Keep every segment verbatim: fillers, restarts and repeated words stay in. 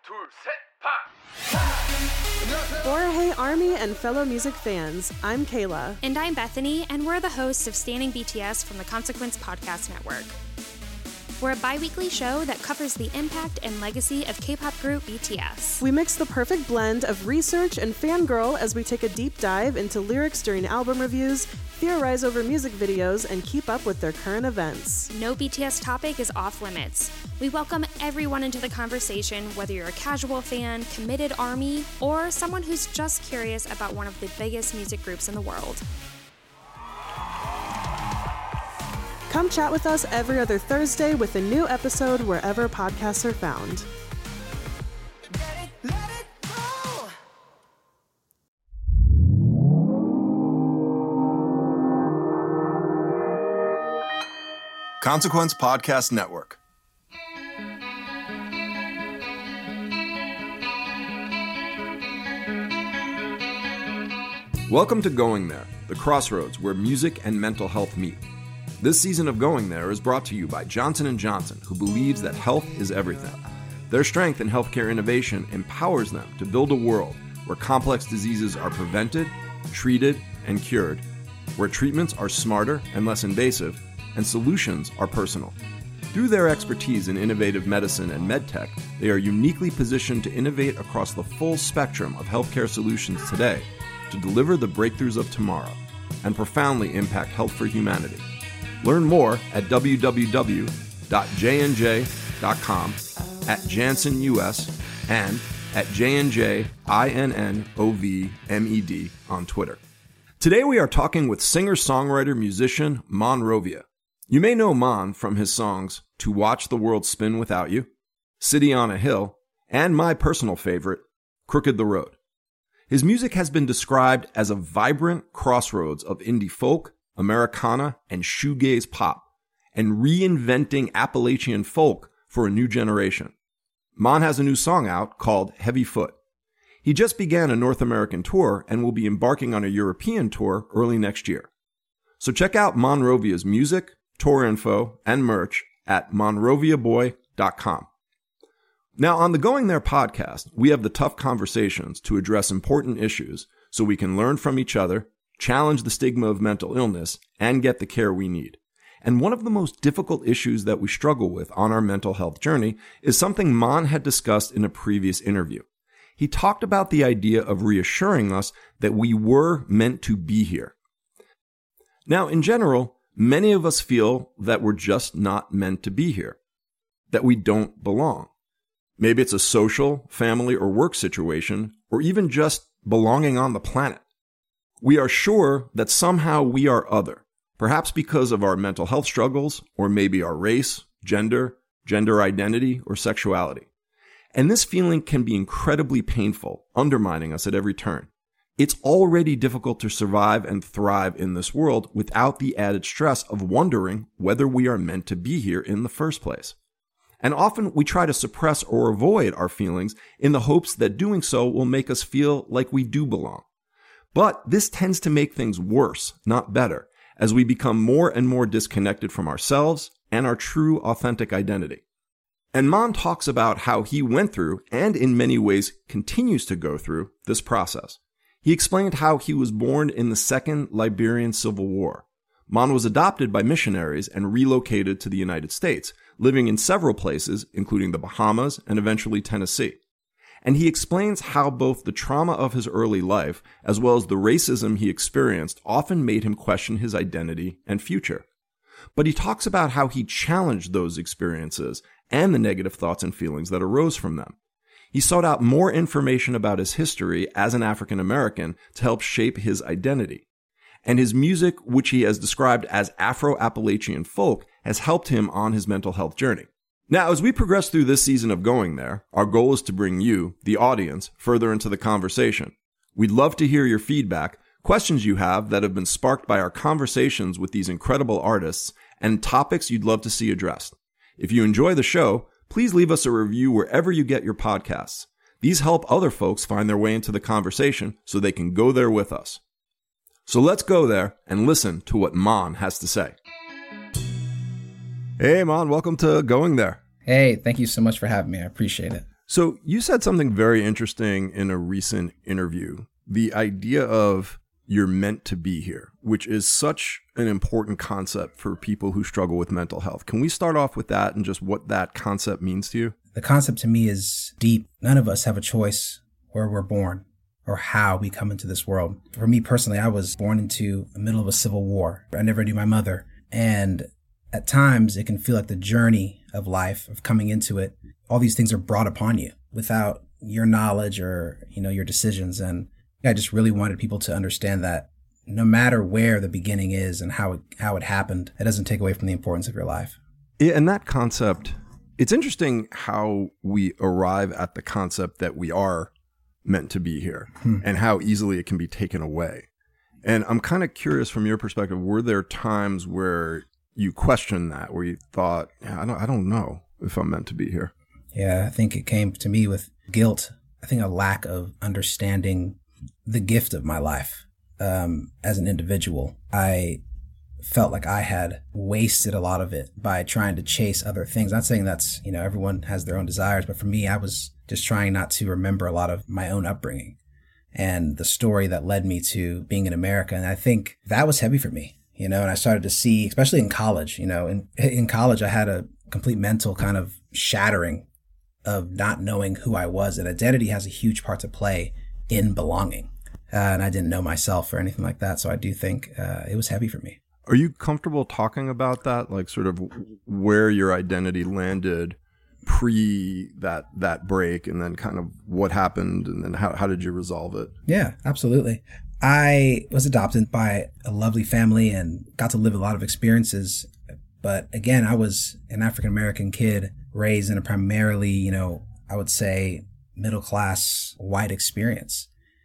둘, 셋, 파! Borahei Army and fellow music fans, I'm Kayla. And I'm Bethany, and we're the hosts of Standing B T S from the Consequence Podcast Network. We're a bi-weekly show that covers the impact and legacy of K-pop group B T S. We mix the perfect blend of research and fangirl as we take a deep dive into lyrics during album reviews, theorize over music videos, and keep up with their current events. No B T S topic is off limits. We welcome everyone into the conversation, whether you're a casual fan, committed ARMY, or someone who's just curious about one of the biggest music groups in the world. Come chat with us every other Thursday with a new episode wherever podcasts are found. Consequence Podcast Network. Welcome to Going There, the crossroads where music and mental health meet. This season of Going There is brought to you by Johnson and Johnson, who believes that health is everything. Their strength in healthcare innovation empowers them to build a world where complex diseases are prevented, treated, and cured, where treatments are smarter and less invasive, and solutions are personal. Through their expertise in innovative medicine and medtech, they are uniquely positioned to innovate across the full spectrum of healthcare solutions today to deliver the breakthroughs of tomorrow and profoundly impact health for humanity. Learn more at w w w dot j n j dot com, at Janssen U S, and at J N J I N N O V M E D on Twitter. Today we are talking with singer-songwriter-musician Monrovia. You may know Mon from his songs To Watch the World Spin Without You, City on a Hill, and my personal favorite, Crooked the Road. His music has been described as a vibrant crossroads of indie folk, Americana, and shoegaze pop, and reinventing Appalachian folk for a new generation. Mon has a new song out called Heavy Foot. He just began a North American tour and will be embarking on a European tour early next year. So check out Monrovia's music, tour info, and merch at monrovia boy dot com. Now, on the Going There podcast, we have the tough conversations to address important issues so we can learn from each other, challenge the stigma of mental illness, and get the care we need. And one of the most difficult issues that we struggle with on our mental health journey is something Mon had discussed in a previous interview. He talked about the idea of reassuring us that we were meant to be here. Now, in general, many of us feel that we're just not meant to be here, that we don't belong. Maybe it's a social, family, or work situation, or even just belonging on the planet. We are sure that somehow we are other, perhaps because of our mental health struggles, or maybe our race, gender, gender identity, or sexuality. And this feeling can be incredibly painful, undermining us at every turn. It's already difficult to survive and thrive in this world without the added stress of wondering whether we are meant to be here in the first place. And often we try to suppress or avoid our feelings in the hopes that doing so will make us feel like we do belong. But this tends to make things worse, not better, as we become more and more disconnected from ourselves and our true, authentic identity. And Mon talks about how he went through, and in many ways continues to go through, this process. He explained how he was born in the Second Liberian Civil War. Mon was adopted by missionaries and relocated to the United States, living in several places, including the Bahamas and eventually Tennessee. And he explains how both the trauma of his early life, as well as the racism he experienced, often made him question his identity and future. But he talks about how he challenged those experiences and the negative thoughts and feelings that arose from them. He sought out more information about his history as an African American to help shape his identity. And his music, which he has described as Afro-Appalachian folk, has helped him on his mental health journey. Now, as we progress through this season of Going There, our goal is to bring you, the audience, further into the conversation. We'd love to hear your feedback, questions you have that have been sparked by our conversations with these incredible artists, and topics you'd love to see addressed. If you enjoy the show, please leave us a review wherever you get your podcasts. These help other folks find their way into the conversation so they can go there with us. So let's go there and listen to what Mon has to say. Hey, Mon, welcome to Going There. Hey, thank you so much for having me. I appreciate it. So you said something very interesting in a recent interview, the idea of you're meant to be here, which is such an important concept for people who struggle with mental health. Can we start off with that and just what that concept means to you? The concept to me is deep. None of us have a choice where we're born or how we come into this world. For me personally, I was born into the middle of a civil war. I never knew my mother. And at times it can feel like the journey of life, of coming into it, all these things are brought upon you without your knowledge or, you know, your decisions. And I just really wanted people to understand that no matter where the beginning is and how it, how it happened, it doesn't take away from the importance of your life. Yeah, and that concept, it's interesting how we arrive at the concept that we are meant to be here hmm. and how easily it can be taken away. And I'm kind of curious from your perspective, were there times where you questioned that, where you thought, yeah, I don't, I don't know if I'm meant to be here? Yeah, I think it came to me with guilt. I think a lack of understanding the gift of my life um, as an individual. I felt like I had wasted a lot of it by trying to chase other things. Not saying that's, you know, everyone has their own desires, but for me, I was just trying not to remember a lot of my own upbringing and the story that led me to being in America. And I think that was heavy for me, you know, and I started to see, especially in college, you know, in, in college, I had a complete mental kind of shattering of not knowing who I was. And identity has a huge part to play in belonging. Uh, and I didn't know myself or anything like that. So I do think uh, it was heavy for me. Are you comfortable talking about that? Like sort of where your identity landed pre that that break and then kind of what happened and then how, how did you resolve it? Yeah, absolutely. I was adopted by a lovely family and got to live a lot of experiences. But again, I was an African-American kid raised in a primarily, you know, I would say middle-class white experience.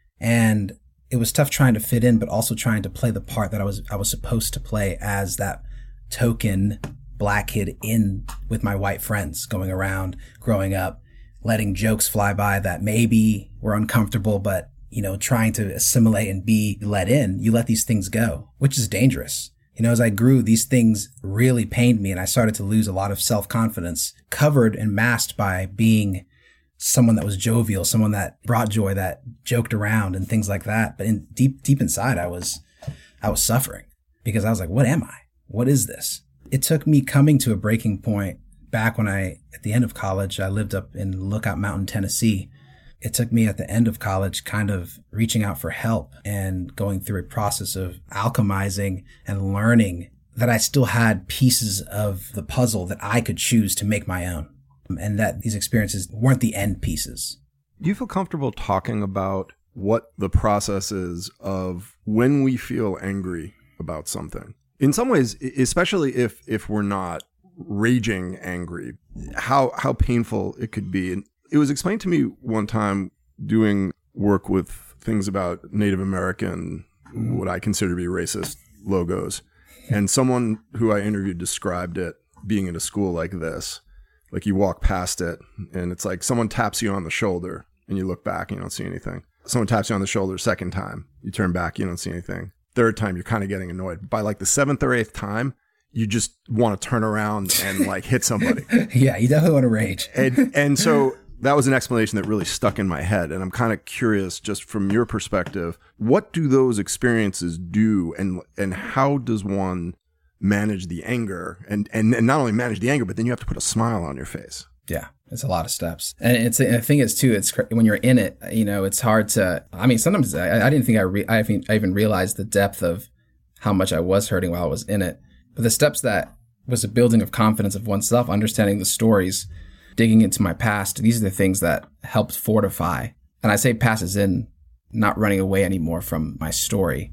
And it was tough trying to fit in, but also trying to play the part that I was I was supposed to play as that token black kid in with my white friends, going around, growing up, letting jokes fly by that maybe were uncomfortable, but, you know, trying to assimilate and be let in. You let these things go, which is dangerous. You know, as I grew, these things really pained me and I started to lose a lot of self-confidence, covered and masked by being someone that was jovial, someone that brought joy, that joked around and things like that. But in deep, deep inside, I was, I was suffering because I was like, what am I? What is this? It took me coming to a breaking point back when I, at the end of college, I lived up in Lookout Mountain, Tennessee. It took me at the end of college kind of reaching out for help and going through a process of alchemizing and learning that I still had pieces of the puzzle that I could choose to make my own. And that these experiences weren't the end pieces. Do you feel comfortable talking about what the process is of when we feel angry about something? In some ways, especially if if we're not raging angry, how how painful it could be. And it was explained to me one time doing work with things about Native American, what I consider to be racist logos. And someone who I interviewed described it being in a school like this. Like you walk past it and it's like someone taps you on the shoulder and you look back and you don't see anything. Someone taps you on the shoulder second time, you turn back, you don't see anything. Third time, you're kind of getting annoyed. By like the seventh or eighth time, you just want to turn around and like hit somebody. Yeah, you definitely want to rage. and, and so that was an explanation that really stuck in my head. And I'm kind of curious, just from your perspective, what do those experiences do and and how does one manage the anger and, and and not only manage the anger, but then you have to put a smile on your face? Yeah, it's a lot of steps. And it's, I think it's too, it's when you're in it, you know, it's hard to, I mean, sometimes I, I didn't think I, re, I, even, I even realized the depth of how much I was hurting while I was in it. But the steps that was a building of confidence of oneself, understanding the stories, digging into my past, these are the things that helped fortify. And I say past as in not running away anymore from my story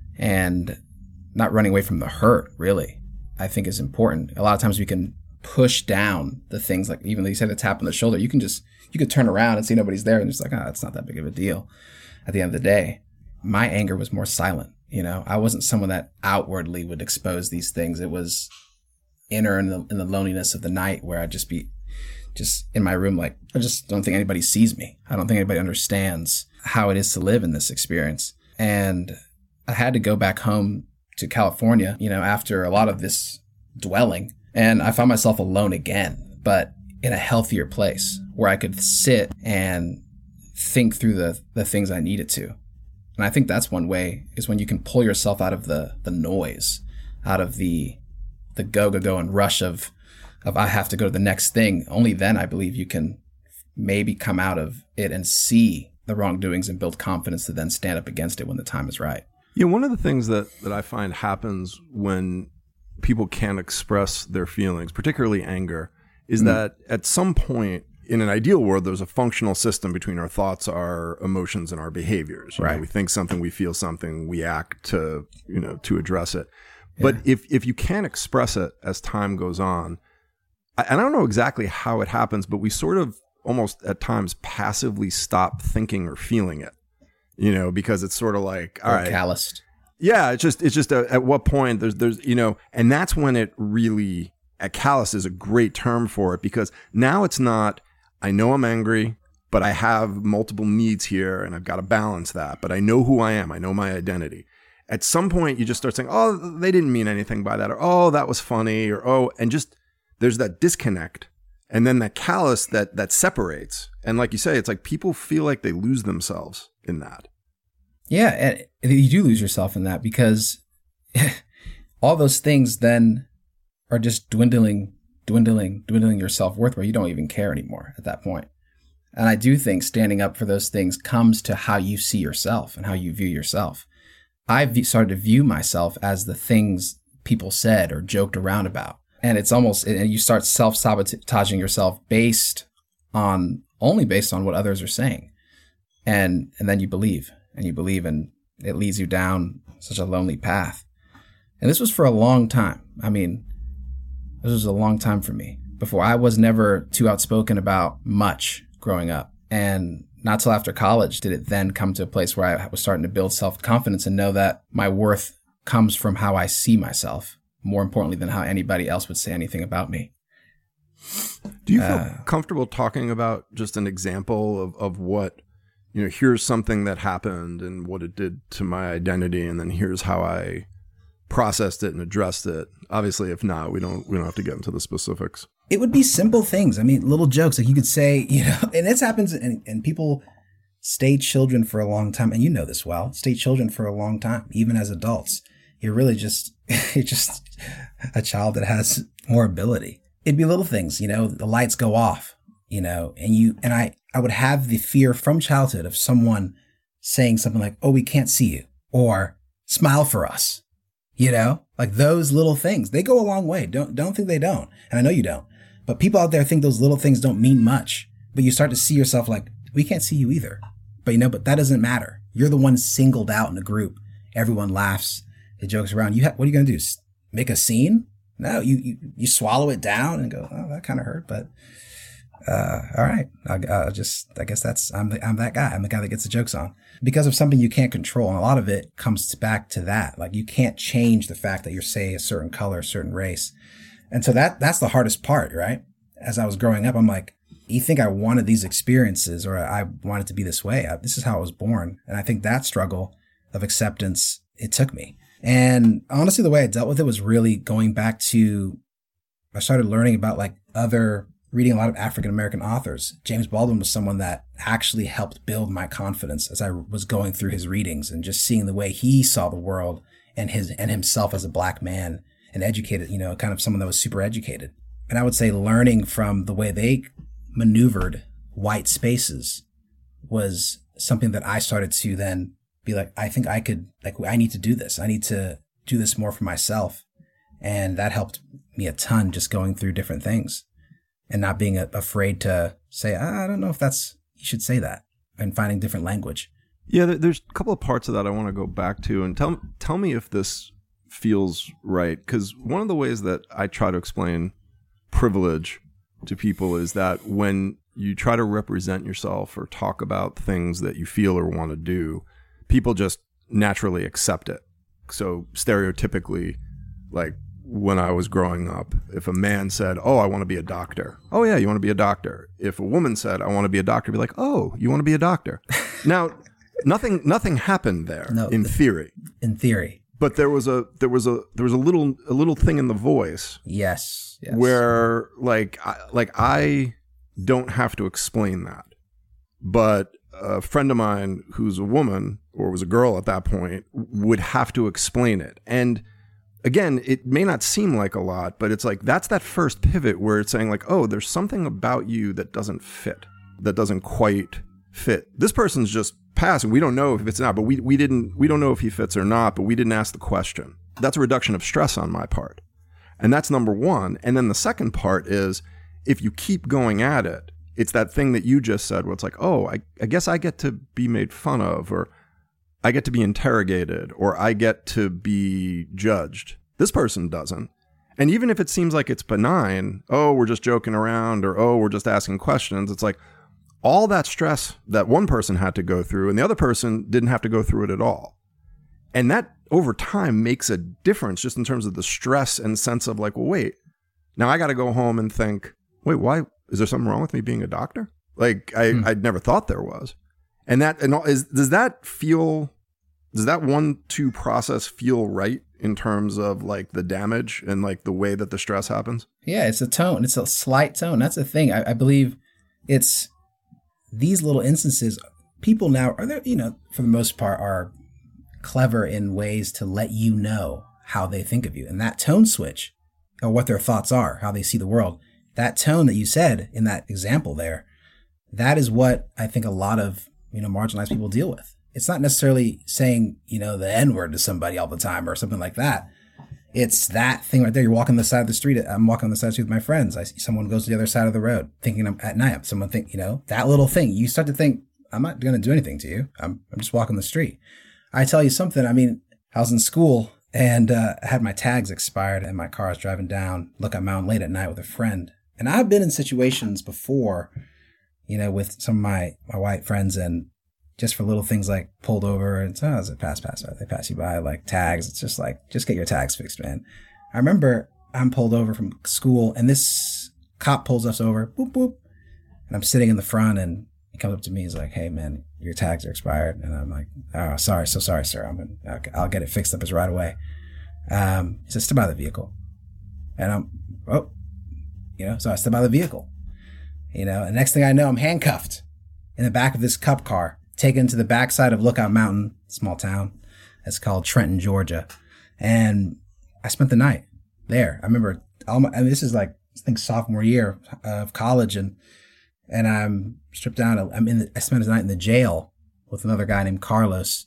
and not running away from the hurt, really, I think is important. A lot of times we can push down the things, like even though you said a tap on the shoulder, you can just, you could turn around and see nobody's there and it's like, oh, it's not that big of a deal. At the end of the day, my anger was more silent. You know, I wasn't someone that outwardly would expose these things. It was inner in the, in the loneliness of the night where I'd just be just in my room. Like, I just don't think anybody sees me. I don't think anybody understands how it is to live in this experience. And I had to go back home to California, you know, after a lot of this dwelling. And I found myself alone again. But in a healthier place where I could sit and think through the, the things I needed to. And I think that's one way, is when you can pull yourself out of the, the noise, out of the the go, go, go and rush of, of I have to go to the next thing. Only then I believe you can maybe come out of it and see the wrongdoings and build confidence to then stand up against it when the time is right. Yeah, one of the things that, that I find happens when people can't express their feelings, particularly anger, is mm. that at some point in an ideal world, there's a functional system between our thoughts, our emotions, and our behaviors. You right. know, we think something, we feel something, we act to, you know, to address it. Yeah. But if, if you can't express it as time goes on, I, and I don't know exactly how it happens, but we sort of almost at times passively stop thinking or feeling it, you know, because it's sort of like, all or right. calloused. Yeah, it's just, it's just a, at what point there's, there's, you know, and that's when it really, a callous is a great term for it, because now it's not, I know I'm angry, but I have multiple needs here and I've got to balance that, but I know who I am. I know my identity. At some point you just start saying, oh, they didn't mean anything by that, or, oh, that was funny, or, oh, and just, there's that disconnect. And then that callous that that separates. And like you say, it's like people feel like they lose themselves in that. Yeah, and you do lose yourself in that, because all those things then are just dwindling, dwindling, dwindling your self-worth, where you don't even care anymore at that point. And I do think standing up for those things comes to how you see yourself and how you view yourself. I've started to view myself as the things people said or joked around about. And it's almost, and you start self-sabotaging yourself based on, only based on what others are saying. And and then you believe, and you believe, and it leads you down such a lonely path. And this was for a long time. I mean, this was a long time for me. Before, I was never too outspoken about much growing up. And not till after college did it then come to a place where I was starting to build self-confidence and know that my worth comes from how I see myself, more importantly than how anybody else would say anything about me. Do you feel uh, comfortable talking about just an example of, of what, you know, here's something that happened and what it did to my identity, and then here's how I processed it and addressed it? Obviously, if not, we don't we don't have to get into the specifics. It would be simple things. I mean, little jokes. Like you could say, you know, and this happens, and, and people stay children for a long time. And you know this well, stay children for a long time, even as adults. You're really just, you're just a child that has more ability. It'd be little things, you know, the lights go off, you know, and you, and I, I would have the fear from childhood of someone saying something like, oh, we can't see you, or smile for us, you know, like those little things, they go a long way. Don't, don't think they don't. And I know you don't, but people out there think those little things don't mean much, but you start to see yourself like, we can't see you either, but you know, but that doesn't matter. You're the one singled out in a group. Everyone laughs. It jokes around. You ha- what are you going to do? Make a scene? No, you, you, you swallow it down and go, oh, that kind of hurt, but, uh, all right. I'll, I'll just, I guess that's, I'm the, I'm that guy. I'm the guy that gets the jokes on because of something you can't control. And a lot of it comes back to that. Like you can't change the fact that you're, say, a certain color, a certain race. And so that, that's the hardest part, right? As I was growing up, I'm like, you think I wanted these experiences or I wanted to be this way? I, this is how I was born. And I think that struggle of acceptance, it took me. And honestly, the way I dealt with it was really going back to, I started learning about like other, reading a lot of African-American authors. James Baldwin was someone that actually helped build my confidence as I was going through his readings and just seeing the way he saw the world and his, and himself as a black man and educated, you know, kind of someone that was super educated. And I would say learning from the way they maneuvered white spaces was something that I started to then be like, I think I could, like, I need to do this. I need to do this more for myself. And that helped me a ton, just going through different things and not being a- afraid to say, I don't know if that's, you should say that, and finding different language. Yeah, there's a couple of parts of that I want to go back to, and tell, tell me if this feels right. Because one of the ways that I try to explain privilege to people is that when you try to represent yourself or talk about things that you feel or want to do, people just naturally accept it. So stereotypically, like when I was growing up, if a man said, oh, I want to be a doctor. Oh, yeah, you want to be a doctor. If a woman said, I want to be a doctor, be like, oh, you want to be a doctor. Now, nothing nothing happened there no, in theory. In theory. but there was a there was a there was a little a little thing in the voice. Yes. yes. Where like I, like I don't have to explain that, but a friend of mine who's a woman or was a girl at that point would have to explain it. And again, it may not seem like a lot, but it's like that's that first pivot where it's saying like, oh, there's something about you that doesn't fit, that doesn't quite fit. This person's just passing. We don't know if it's not, but we we didn't we don't know if he fits or not, but we didn't ask the question. That's a reduction of stress on my part. And that's number one. And then the second part is if you keep going at it, it's that thing that you just said where it's like, oh, I, I guess I get to be made fun of, or I get to be interrogated, or I get to be judged. This person doesn't. And even if it seems like it's benign, oh, we're just joking around, or oh, we're just asking questions, it's like all that stress that one person had to go through and the other person didn't have to go through it at all. And that over time makes a difference just in terms of the stress and sense of like, well, wait, now I got to go home and think, wait, why? Is there something wrong with me being a doctor? Like I, hmm. I'd never thought there was. And that, and all, is, does that feel, does that one, two process feel right in terms of like the damage and like the way that the stress happens? Yeah, it's a tone. It's a slight tone. That's the thing. I, I believe it's these little instances. People now are there, you know, for the most part are clever in ways to let you know how they think of you. And that tone switch or what their thoughts are, how they see the world, that tone that you said in that example there, that is what I think a lot of, you know, marginalized people deal with. It's not necessarily saying, you know, the N-word to somebody all the time or something like that. It's that thing right there. You're walking the side of the street. I'm walking on the side of the street with my friends. I see someone goes to the other side of the road thinking I'm at night. Someone think, you know, that little thing. You start to think, I'm not going to do anything to you. I'm I'm just walking the street. I tell you something. I mean, I was in school and uh, I had my tags expired and my car was driving down Lookout Mountain late at night with a friend. And I've been in situations before, you know, with some of my, my white friends and just for little things like pulled over and oh, it's a pass, pass, they pass you by like tags. It's just like, just get your tags fixed, man. I remember I'm pulled over from school and this cop pulls us over, boop, boop. And I'm sitting in the front and he comes up to me. He's like, hey man, your tags are expired. And I'm like, oh, sorry. So sorry, sir. I'm gonna, okay, I'll get it fixed up as right away. Um, he says, step out of the vehicle. And I'm, oh, you know, so I step out of the vehicle, you know, and next thing I know, I'm handcuffed in the back of this cop car, taken to the backside of Lookout Mountain, small town. It's called Trenton, Georgia. And I spent the night there. I remember, all my, I mean, this is like, I think sophomore year of college. And, and I'm stripped down. I'm in the, I spent the night in the jail with another guy named Carlos.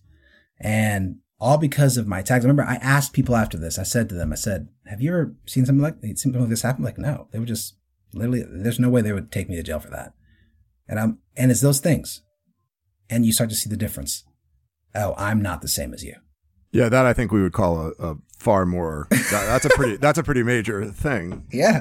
And all because of my tags. I remember I asked people after this, I said to them, I said, have you ever seen something like, something like this happen? Like, no, they would just literally, there's no way they would take me to jail for that. And I'm, and it's those things. And you start to see the difference. Oh, I'm not the same as you. Yeah, that I think we would call a, a far more, that, that's a pretty, that's a pretty major thing. Yeah,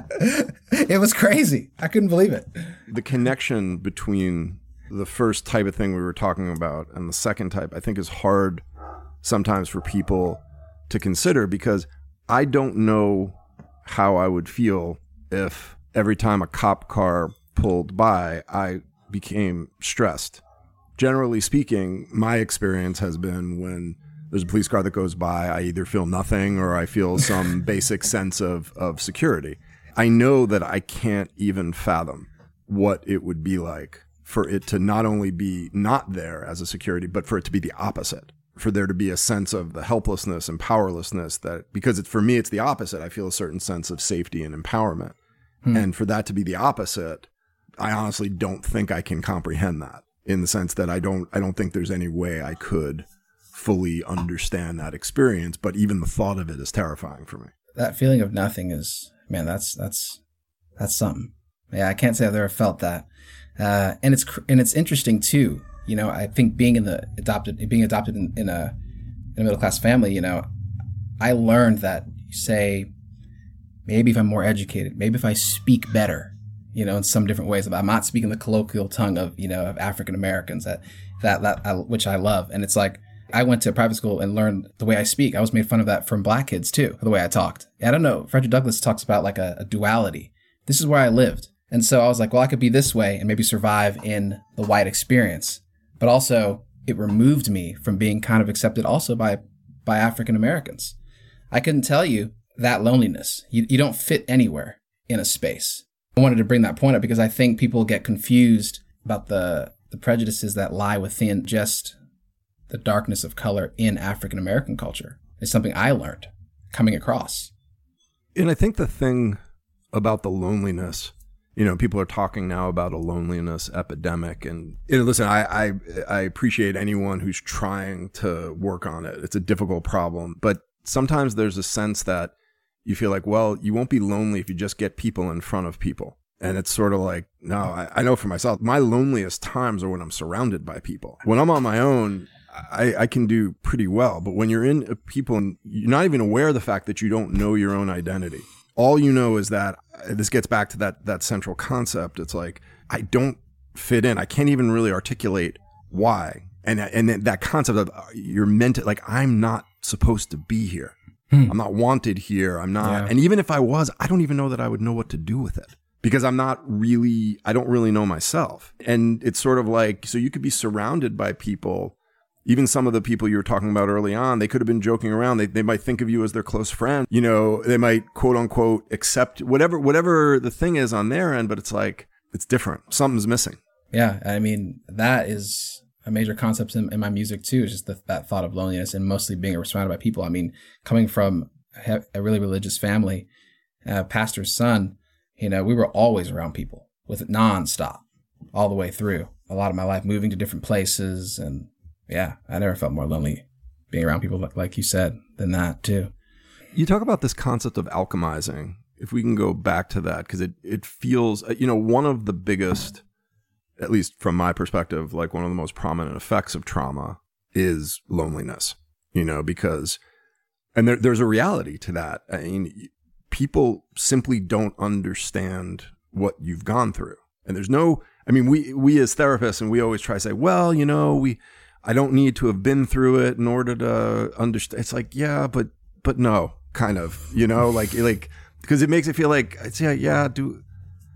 it was crazy. I couldn't believe it. The connection between the first type of thing we were talking about and the second type, I think is hard sometimes for people to consider because I don't know how I would feel if every time a cop car pulled by, I became stressed. Generally speaking, my experience has been when there's a police car that goes by, I either feel nothing or I feel some basic sense of, of security. I know that I can't even fathom what it would be like for it to not only be not there as a security, but for it to be the opposite, for there to be a sense of the helplessness and powerlessness that, because it's, for me, it's the opposite. I feel a certain sense of safety and empowerment. Hmm. And for that to be the opposite, I honestly don't think I can comprehend that. In the sense that I don't, I don't think there's any way I could fully understand that experience. But even the thought of it is terrifying for me. That feeling of nothing is, man, that's that's that's something. Yeah, I can't say I've ever felt that. Uh, and it's and it's interesting too. You know, I think being in the adopted, being adopted in, in a in a middle class family, you know, I learned that you say, maybe if I'm more educated, maybe if I speak better, you know, in some different ways. I'm not speaking the colloquial tongue of, you know, of African Americans that, that, that, I, which I love. And it's like, I went to a private school and learned the way I speak. I was made fun of that from black kids too, the way I talked. I don't know. Frederick Douglass talks about like a, a duality. This is where I lived. And so I was like, well, I could be this way and maybe survive in the white experience. But also it removed me from being kind of accepted also by by African Americans. I couldn't tell you that loneliness. You, you don't fit anywhere in a space. I wanted to bring that point up because I think people get confused about the, the prejudices that lie within just the darkness of color in African American culture. It's something I learned coming across. And I think the thing about the loneliness, you know, people are talking now about a loneliness epidemic. And you know, listen, I, I I appreciate anyone who's trying to work on it. It's a difficult problem. But sometimes there's a sense that you feel like, well, you won't be lonely if you just get people in front of people. And it's sort of like, no, I, I know for myself, my loneliest times are when I'm surrounded by people. When I'm on my own, I, I can do pretty well. But when you're in people and you're not even aware of the fact that you don't know your own identity, all you know is that this gets back to that that central concept. It's like, I don't fit in. I can't even really articulate why. And and that concept of you're meant to, like, I'm not supposed to be here. Hmm. I'm not wanted here. I'm not. Yeah. And even if I was, I don't even know that I would know what to do with it because I'm not really, I don't really know myself. And it's sort of like, so you could be surrounded by people. Even some of the people you were talking about early on, they could have been joking around. They they might think of you as their close friend. You know, they might quote unquote accept whatever whatever the thing is on their end, but it's like, it's different. Something's missing. Yeah. I mean, that is a major concept in, in my music too, is just the, that thought of loneliness and mostly being surrounded by people. I mean, coming from a, a really religious family, uh, pastor's son, you know, we were always around people with it nonstop all the way through a lot of my life, moving to different places. And yeah, I never felt more lonely being around people like, like you said than that too. You talk about this concept of alchemizing. If we can go back to that, because it, it feels, you know, one of the biggest, at least from my perspective, like one of the most prominent effects of trauma is loneliness, you know, because, and there, there's a reality to that. I mean, people simply don't understand what you've gone through. And there's no, I mean, we, we as therapists, and we always try to say, well, you know, we, I don't need to have been through it in order to understand. It's like, yeah, but, but no, kind of, you know, like, like, because it makes it feel like, it's, yeah, yeah, do,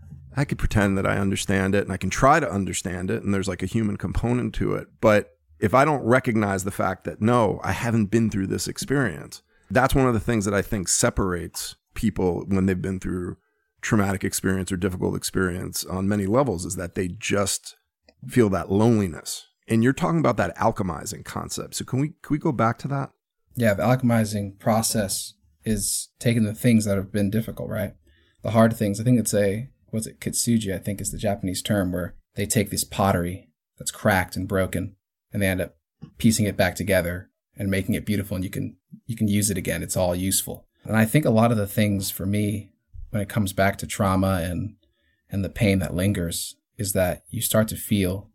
I could pretend that I understand it and I can try to understand it. And there's like a human component to it. But if I don't recognize the fact that, no, I haven't been through this experience, that's one of the things that I think separates people when they've been through traumatic experience or difficult experience on many levels, is that they just feel that loneliness. And you're talking about that alchemizing concept. So can we can we go back to that? Yeah, the alchemizing process is taking the things that have been difficult, right? The hard things. I think it's a, what's it, kitsuji, I think is the Japanese term, where they take this pottery that's cracked and broken and they end up piecing it back together and making it beautiful, and you can you can use it again. It's all useful. And I think a lot of the things for me when it comes back to trauma and and the pain that lingers is that you start to feel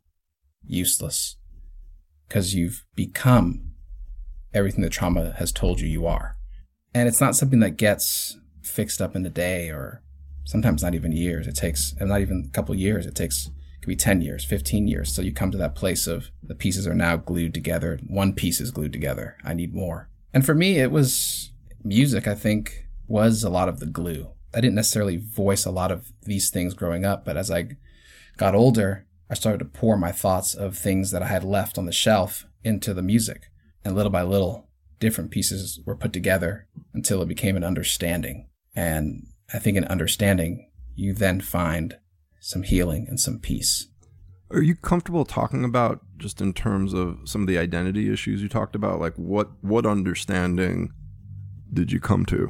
useless because you've become everything the trauma has told you you are. And it's not something that gets fixed up in a day, or sometimes not even years. It takes, and not even a couple of years. It takes, it could be ten years, fifteen years. So you come to that place of the pieces are now glued together. One piece is glued together. I need more. And for me, it was music, I think, was a lot of the glue. I didn't necessarily voice a lot of these things growing up, but as I got older, I started to pour my thoughts of things that I had left on the shelf into the music. And little by little, different pieces were put together until it became an understanding. And I think in understanding, you then find some healing and some peace. Are you comfortable talking about, just in terms of some of the identity issues you talked about, like what, what understanding did you come to?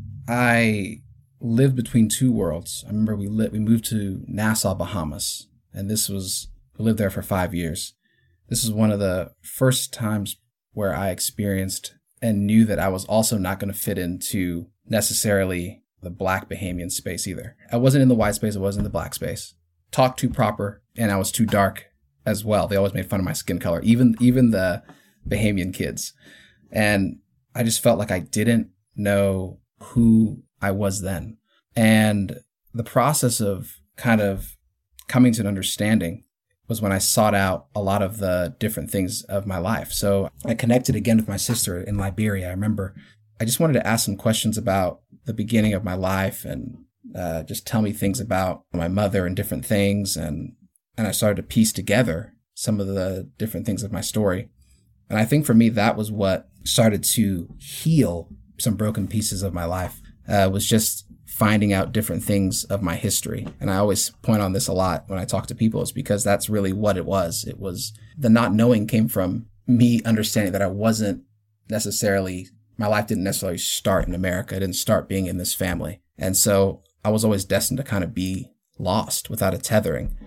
I lived between two worlds. I remember we lit, we moved to Nassau, Bahamas. And this was, we lived there for five years. This is one of the first times where I experienced and knew that I was also not going to fit into necessarily the black Bahamian space either. I wasn't in the white space. I wasn't in the black space. Talked too proper, and I was too dark as well. They always made fun of my skin color, even even the Bahamian kids. And I just felt like I didn't know who I was then. And the process of kind of coming to an understanding was when I sought out a lot of the different things of my life. So I connected again with my sister in Liberia. I remember I just wanted to ask some questions about the beginning of my life and uh, just tell me things about my mother and different things. And, and I started to piece together some of the different things of my story. And I think for me, that was what started to heal some broken pieces of my life, uh, was just finding out different things of my history. And I always point on this a lot when I talk to people, is because that's really what it was. It was the not knowing came from me understanding that I wasn't necessarily, my life didn't necessarily start in America. It didn't start being in this family. And so I was always destined to kind of be lost without a tethering.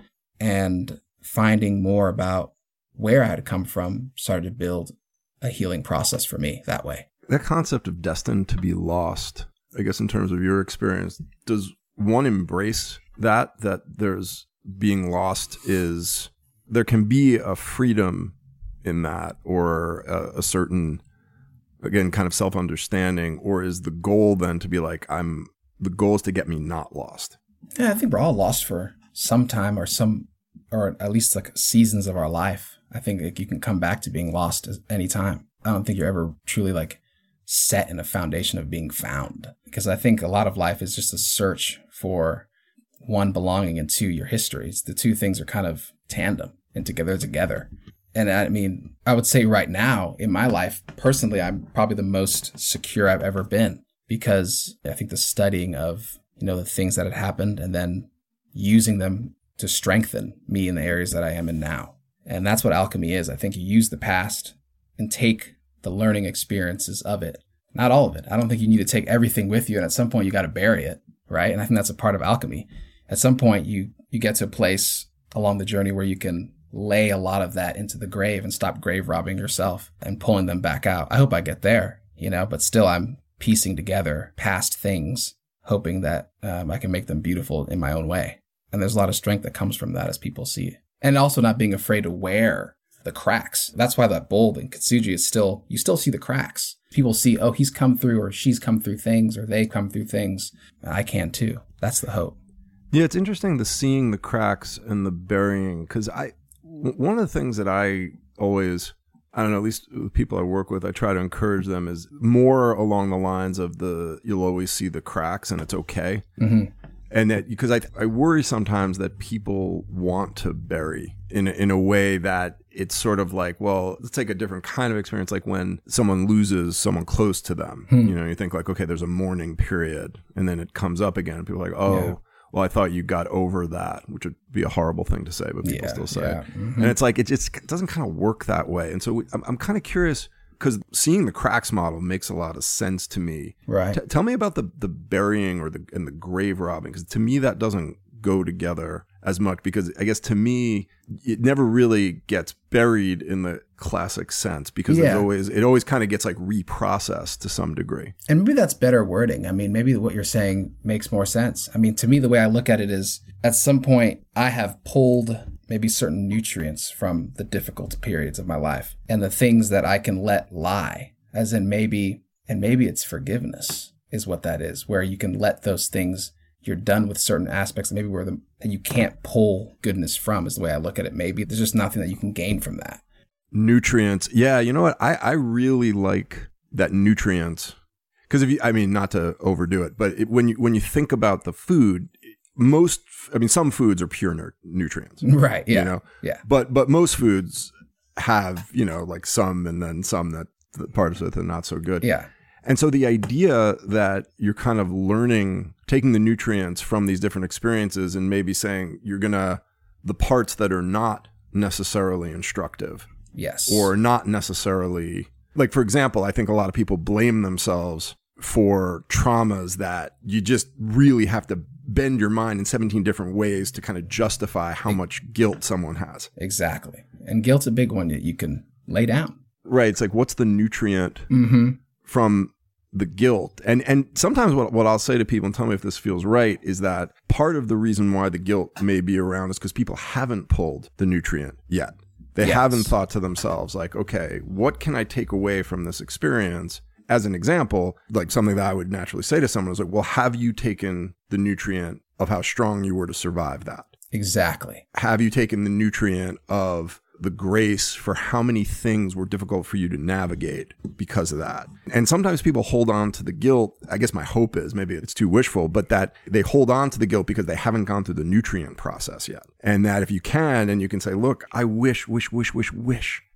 And finding more about where I had come from started to build a healing process for me that way. That concept of destined to be lost, I guess in terms of your experience, does one embrace that, that there's being lost is, there can be a freedom in that, or a, a certain, again, kind of self-understanding, or is the goal then to be like, I'm, the goal is to get me not lost? Yeah, I think we're all lost for some time, or some, or at least like seasons of our life. I think like you can come back to being lost at any time. I don't think you're ever truly like set in a foundation of being found, because I think a lot of life is just a search for one, belonging, and two, your histories. The two things are kind of tandem and together together. And I mean, I would say right now in my life, personally, I'm probably the most secure I've ever been, because I think the studying of, you know, the things that had happened and then using them to strengthen me in the areas that I am in now. And that's what alchemy is. I think you use the past and take the learning experiences of it. Not all of it. I don't think you need to take everything with you. And at some point you got to bury it, right? And I think that's a part of alchemy. At some point you, you get to a place along the journey where you can lay a lot of that into the grave and stop grave robbing yourself and pulling them back out. I hope I get there, you know, but still I'm piecing together past things, hoping that um, I can make them beautiful in my own way. And there's a lot of strength that comes from that as people see it. And also not being afraid to wear the cracks. That's why that bowl in Kitsuji is still, you still see the cracks. People see, oh, he's come through, or she's come through things, or they come through things. I can too. That's the hope. Yeah, it's interesting the seeing the cracks and the burying, because I, one of the things that I always, I don't know, at least the people I work with, I try to encourage them is more along the lines of the, you'll always see the cracks and it's okay. Mm-hmm. And that, because I I worry sometimes that people want to bury in a, in a way that it's sort of like, well, let's take a different kind of experience, like when someone loses someone close to them. Hmm. You know, you think like, okay, there's a mourning period, and then it comes up again. People are like, oh, yeah. Well, I thought you got over that, which would be a horrible thing to say, but people yeah, still say yeah. it. Mm-hmm. And it's like, it just doesn't kind of work that way. And so we, I'm, I'm kind of curious, because seeing the cracks model makes a lot of sense to me. Right. T- tell me about the the burying or the and the grave robbing, because to me that doesn't go together as much, because I guess to me it never really gets buried in the classic sense, because yeah. there's always it always kind of gets like reprocessed to some degree. And maybe that's better wording. I mean, maybe what you're saying makes more sense. I mean, to me, the way I look at it is, at some point I have pulled maybe certain nutrients from the difficult periods of my life, and the things that I can let lie, as in maybe, and maybe it's forgiveness is what that is, where you can let those things, you're done with certain aspects, maybe where the, and you can't pull goodness from, is the way I look at it. Maybe there's just nothing that you can gain from that. Nutrients. Yeah. You know what? I, I really like that nutrients, because if you, I mean, not to overdo it, but it, when you, when you think about the food, most, I mean, some foods are pure nu- nutrients. Right. Yeah. You know? Yeah. But, but most foods have, you know, like some, and then some that the parts with are not so good. Yeah. And so the idea that you're kind of learning, taking the nutrients from these different experiences and maybe saying you're going to, the parts that are not necessarily instructive. Yes. Or not necessarily, like, for example, I think a lot of people blame themselves for traumas that you just really have to bend your mind in seventeen different ways to kind of justify how much guilt someone has. Exactly. And guilt's a big one that you can lay down. Right. It's like, what's the nutrient mm-hmm. from the guilt? And and sometimes what, what I'll say to people, and tell me if this feels right, is that part of the reason why the guilt may be around is because people haven't pulled the nutrient yet. They yes. haven't thought to themselves, like, okay, what can I take away from this experience? As an example, like something that I would naturally say to someone is like, well, have you taken the nutrient of how strong you were to survive that? Exactly. Have you taken the nutrient of the grace for how many things were difficult for you to navigate because of that? And sometimes people hold on to the guilt. I guess my hope is, maybe it's too wishful, but that they hold on to the guilt because they haven't gone through the nutrient process yet. And that if you can, and you can say, look, I wish, wish, wish, wish, wish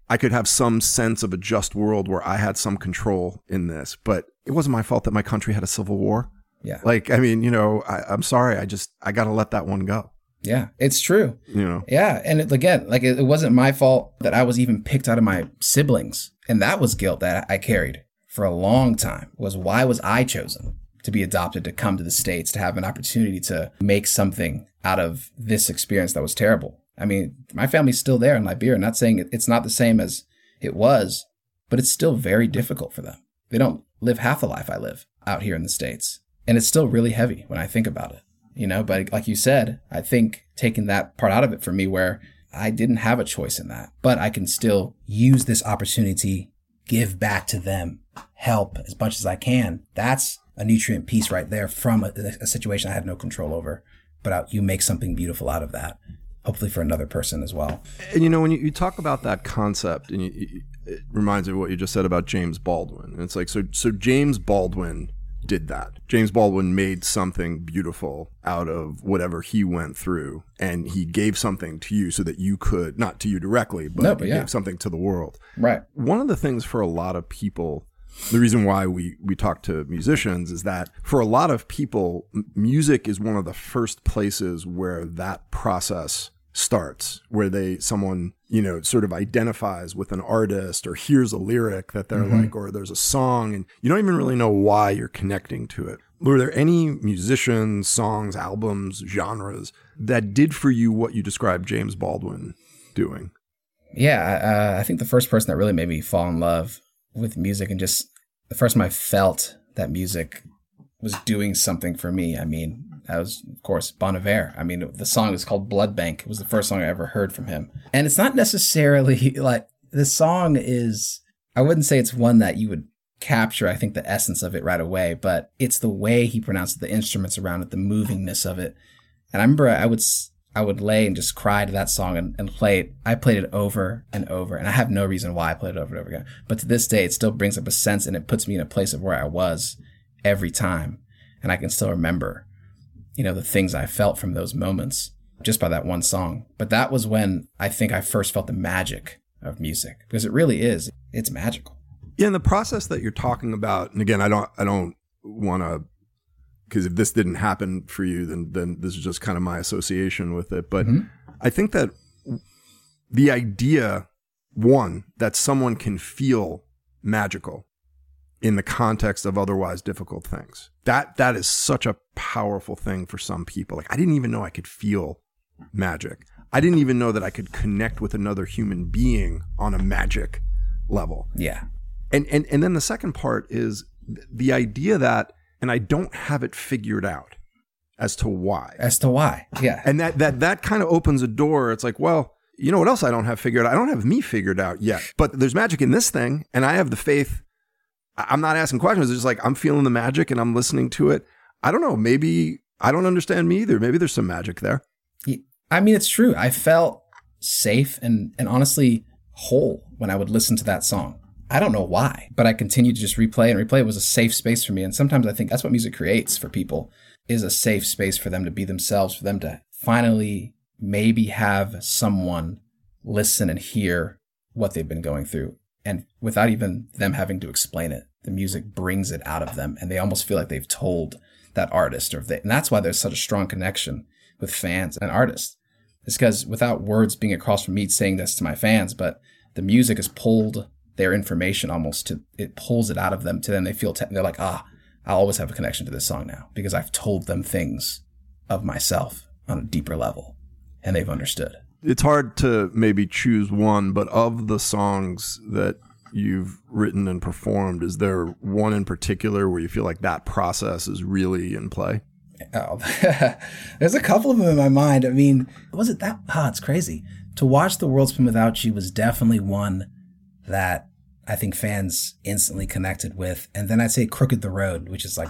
I could have some sense of a just world where I had some control in this, but it wasn't my fault that my country had a civil war. Yeah. Like, I mean, you know, I, I'm sorry. I just, I got to let that one go. Yeah, it's true. You know? Yeah. And it, again, like it, it wasn't my fault that I was even picked out of my siblings. And that was guilt that I carried for a long time, was why was I chosen to be adopted, to come to the States, to have an opportunity to make something out of this experience that was terrible. I mean, my family's still there in Liberia. I'm not saying it's not the same as it was, but it's still very difficult for them. They don't live half the life I live out here in the States. And it's still really heavy when I think about it, you know, but like you said, I think taking that part out of it for me where I didn't have a choice in that, but I can still use this opportunity, give back to them, help as much as I can. That's a nutrient piece right there from a, a situation I had no control over, but you make something beautiful out of that. Hopefully for another person as well. And you know, when you, you talk about that concept, and you, you, it reminds me of what you just said about James Baldwin. And it's like, so so James Baldwin did that. James Baldwin made something beautiful out of whatever he went through, and he gave something to you so that you could, not to you directly, but, no, but he yeah. gave something to the world. Right. One of the things for a lot of people, the reason why we, we talk to musicians is that for a lot of people, m- music is one of the first places where that process starts, where they, someone, you know, sort of identifies with an artist or hears a lyric that they're mm-hmm. like, or there's a song and you don't even really know why you're connecting to it. Were there any musicians, songs, albums, genres that did for you what you described James Baldwin doing? Yeah, uh, I think the first person that really made me fall in love with music, and just the first time I felt that music was doing something for me, I mean, that was, of course, Bon Iver. I mean, the song is called Blood Bank. It was the first song I ever heard from him. And it's not necessarily like, the song is, I wouldn't say it's one that you would capture, I think, the essence of it right away, but it's the way he pronounced the instruments around it, the movingness of it. And I remember I would I would lay and just cry to that song and, and play it. I played it over and over, and I have no reason why I played it over and over again. But to this day, it still brings up a sense, and it puts me in a place of where I was every time. And I can still remember, you know, the things I felt from those moments just by that one song. But that was when I think I first felt the magic of music, because it really is. It's magical. Yeah, and the process that you're talking about, and again, I don't, I don't want to, because if this didn't happen for you, then then this is just kind of my association with it. But mm-hmm. I think that the idea, one, that someone can feel magical in the context of otherwise difficult things, that that is such a powerful thing for some people. Like, I didn't even know I could feel magic. I didn't even know that I could connect with another human being on a magic level. Yeah. And and and then the second part is the idea that, and I don't have it figured out as to why. As to why, yeah. And that that that kind of opens a door. It's like, well, you know what else I don't have figured out? I don't have me figured out yet. But there's magic in this thing, and I have the faith. I'm not asking questions. It's just like, I'm feeling the magic and I'm listening to it. I don't know. Maybe I don't understand me either. Maybe there's some magic there. I mean, it's true. I felt safe and, and honestly whole when I would listen to that song. I don't know why, but I continued to just replay and replay. It was a safe space for me. And sometimes I think that's what music creates for people, is a safe space for them to be themselves, for them to finally maybe have someone listen and hear what they've been going through. And without even them having to explain it, the music brings it out of them, and they almost feel like they've told that artist. Or they, and that's why there's such a strong connection with fans and artists. It's because without words being across from me saying this to my fans, but the music has pulled their information almost to, it pulls it out of them to them. They feel, te- they're like, ah, I'll always have a connection to this song now because I've told them things of myself on a deeper level, and they've understood. It's hard to maybe choose one, but of the songs that you've written and performed, is there one in particular where you feel like that process is really in play? Oh, there's a couple of them in my mind. I mean, was it that? Ah, oh, it's crazy. To Watch the World Spin Without You was definitely one that I think fans instantly connected with. And then I'd say Crooked the Road, which is like,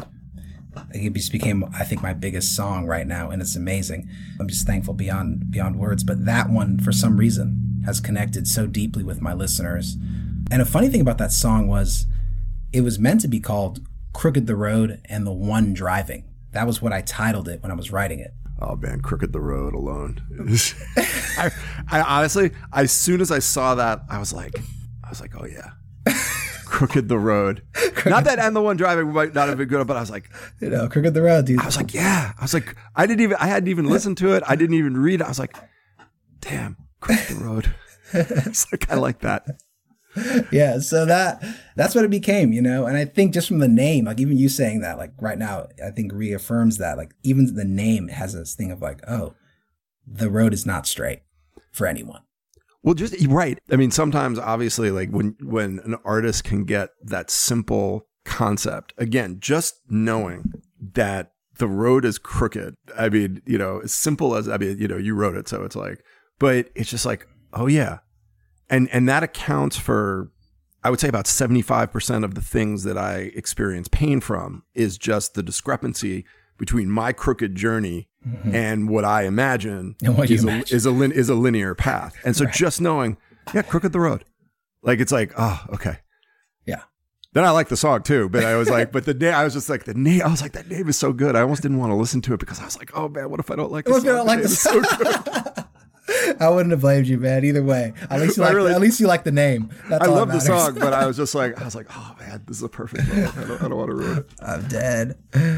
it just became, I think, my biggest song right now, and it's amazing. I'm just thankful beyond beyond words. But that one, for some reason, has connected so deeply with my listeners. And a funny thing about that song was it was meant to be called Crooked the Road and the One Driving. That was what I titled it when I was writing it. Oh man, Crooked the Road alone. I, I honestly, as soon as I saw that, I was like, I was like, oh yeah, Crooked the Road. Not that And the One Driving might not have been good, but I was like, you know, Crooked the Road, dude. I was like, yeah. I was like, I didn't even, I hadn't even listened to it. I didn't even read it. I was like, damn, Crooked the Road. It's like, I like that. Yeah, so that that's what it became, you know. And I think just from the name, like even you saying that, like right now, I think reaffirms that. Like even the name has this thing of like, oh, the road is not straight for anyone. Well, just right. I mean, sometimes obviously, like when when an artist can get that simple concept, again, just knowing that the road is crooked. I mean, you know, as simple as I mean, you know, you wrote it, so it's like, but it's just like, oh yeah. And and that accounts for, I would say about seventy-five percent of the things that I experience pain from is just the discrepancy between my crooked journey mm-hmm. and what I imagine, what is, imagine. A, is, a lin, is a linear path. And so right. just knowing, yeah, Crooked the Road. Like, it's like, oh, okay. Yeah. Then I like the song too, but I was like, but the name, I was just like, the name, I was like, that name is so good. I almost didn't want to listen to it because I was like, oh man, what if I don't like the what song? If I don't like the song? So good. I wouldn't have blamed you, man. Either way, at least you like. Really, at least you like the name. That's I all love that the song, but I was just like, I was like, oh man, this is a perfect song. I don't, I don't want to ruin it. I'm dead.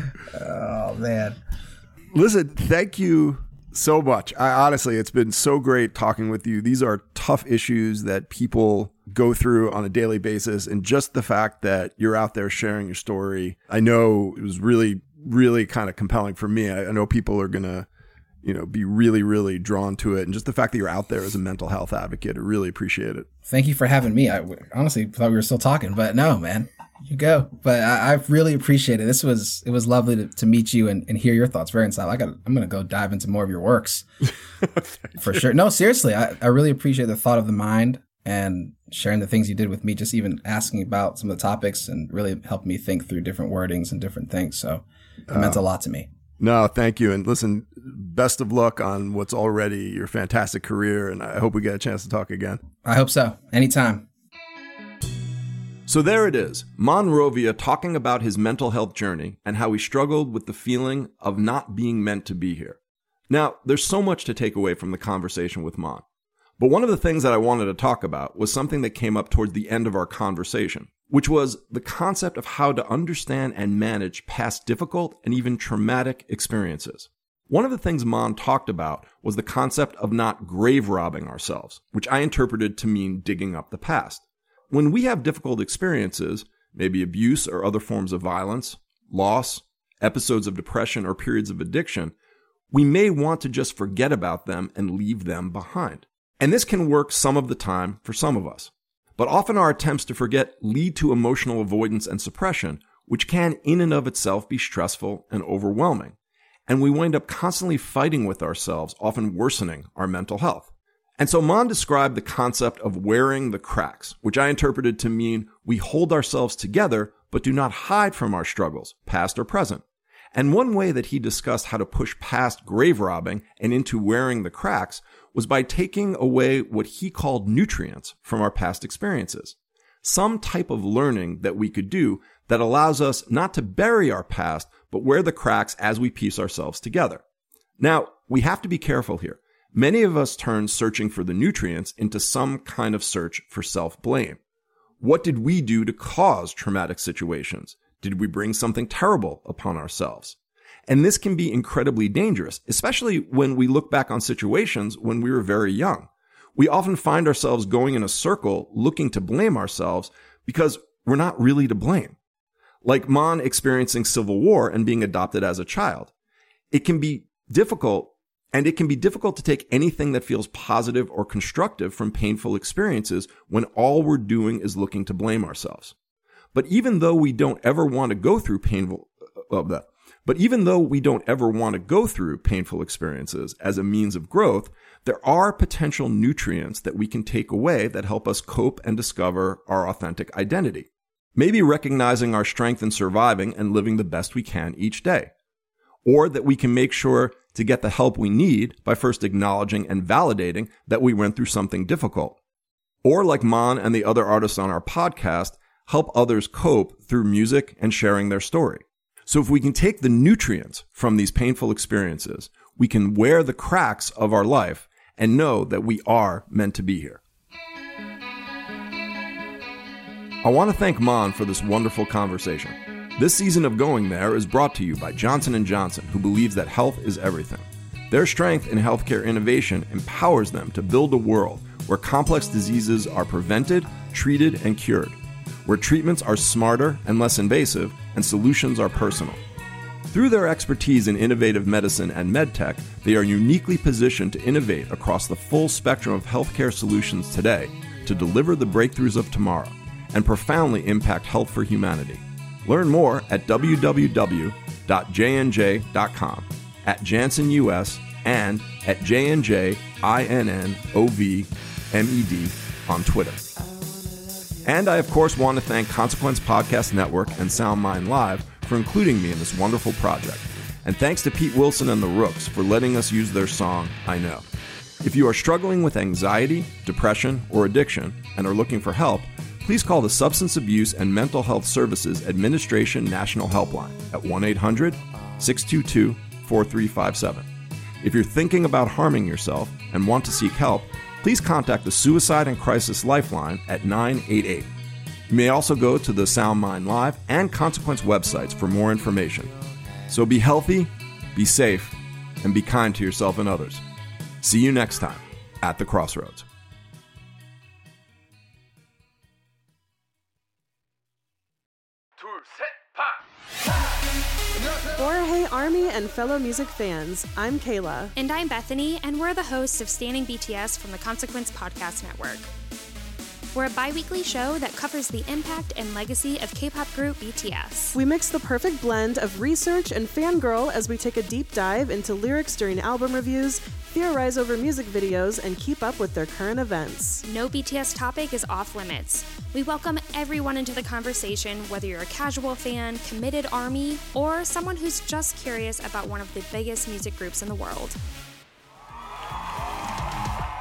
Oh man. Listen, thank you so much. I honestly, it's been so great talking with you. These are tough issues that people go through on a daily basis, and just the fact that you're out there sharing your story, I know it was really, really kind of compelling for me. I, I know people are gonna. You know, be really, really drawn to it. And just the fact that you're out there as a mental health advocate, I really appreciate it. Thank you for having me. I honestly thought we were still talking, but no, man, you go. But I, I really appreciate it. This was, it was lovely to, to meet you and, and hear your thoughts. Very insightful. I got, I'm going to go dive into more of your works for sure. No, seriously. I, I really appreciate the thought of the mind and sharing the things you did with me, just even asking about some of the topics and really helped me think through different wordings and different things. So it uh, meant a lot to me. No, thank you. And listen, best of luck on what's already your fantastic career. And I hope we get a chance to talk again. I hope so. Anytime. So there it is. Monrovia talking about his mental health journey and how he struggled with the feeling of not being meant to be here. Now, there's so much to take away from the conversation with Mon. But one of the things that I wanted to talk about was something that came up towards the end of our conversation, which was the concept of how to understand and manage past difficult and even traumatic experiences. One of the things Mon talked about was the concept of not grave robbing ourselves, which I interpreted to mean digging up the past. When we have difficult experiences, maybe abuse or other forms of violence, loss, episodes of depression or periods of addiction, we may want to just forget about them and leave them behind. And this can work some of the time for some of us. But often our attempts to forget lead to emotional avoidance and suppression, which can in and of itself be stressful and overwhelming. And we wind up constantly fighting with ourselves, often worsening our mental health. And so Mon described the concept of wearing the cracks, which I interpreted to mean we hold ourselves together, but do not hide from our struggles, past or present. And one way that he discussed how to push past grave robbing and into wearing the cracks was by taking away what he called nutrients from our past experiences. Some type of learning that we could do that allows us not to bury our past, but wear the cracks as we piece ourselves together. Now, we have to be careful here. Many of us turn searching for the nutrients into some kind of search for self-blame. What did we do to cause traumatic situations? Did we bring something terrible upon ourselves? And this can be incredibly dangerous, especially when we look back on situations when we were very young. We often find ourselves going in a circle looking to blame ourselves because we're not really to blame. Like Mon experiencing civil war and being adopted as a child. It can be difficult, and it can be difficult to take anything that feels positive or constructive from painful experiences when all we're doing is looking to blame ourselves. But even though we don't ever want to go through painful, uh, uh, but even though we don't ever want to go through painful experiences as a means of growth, there are potential nutrients that we can take away that help us cope and discover our authentic identity. Maybe recognizing our strength in surviving and living the best we can each day. Or that we can make sure to get the help we need by first acknowledging and validating that we went through something difficult. Or like Mon and the other artists on our podcast, help others cope through music and sharing their story. So if we can take the nutrients from these painful experiences, we can wear the cracks of our life and know that we are meant to be here. I want to thank Mon for this wonderful conversation. This season of Going There is brought to you by Johnson and Johnson, who believes that health is everything. Their strength in healthcare innovation empowers them to build a world where complex diseases are prevented, treated, and cured, where treatments are smarter and less invasive, and solutions are personal. Through their expertise in innovative medicine and medtech, they are uniquely positioned to innovate across the full spectrum of healthcare solutions today to deliver the breakthroughs of tomorrow and profoundly impact health for humanity. Learn more at w w w dot j n j dot com, at Janssen U S, and at J N J I N N O V M E D on Twitter. And I, of course, want to thank Consequence Podcast Network and Sound Mind Live for including me in this wonderful project. And thanks to Pete Wilson and the Rooks for letting us use their song, I Know. If you are struggling with anxiety, depression, or addiction and are looking for help, please call the Substance Abuse and Mental Health Services Administration National Helpline at one eight hundred, six two two, four three five seven. If you're thinking about harming yourself and want to seek help, please contact the Suicide and Crisis Lifeline at nine eight eight. You may also go to the Sound Mind Live and Consequence websites for more information. So be healthy, be safe, and be kind to yourself and others. See you next time at the Crossroads. For Hey Army and fellow music fans, I'm Kayla. And I'm Bethany, and we're the hosts of Standing B T S from the Consequence Podcast Network. We're a bi-weekly show that covers the impact and legacy of K-pop group B T S. We mix the perfect blend of research and fangirl as we take a deep dive into lyrics during album reviews, theorize over music videos, and keep up with their current events. No B T S topic is off limits. We welcome everyone into the conversation, whether you're a casual fan, committed ARMY, or someone who's just curious about one of the biggest music groups in the world.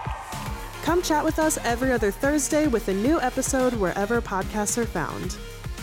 Come chat with us every other Thursday with a new episode wherever podcasts are found.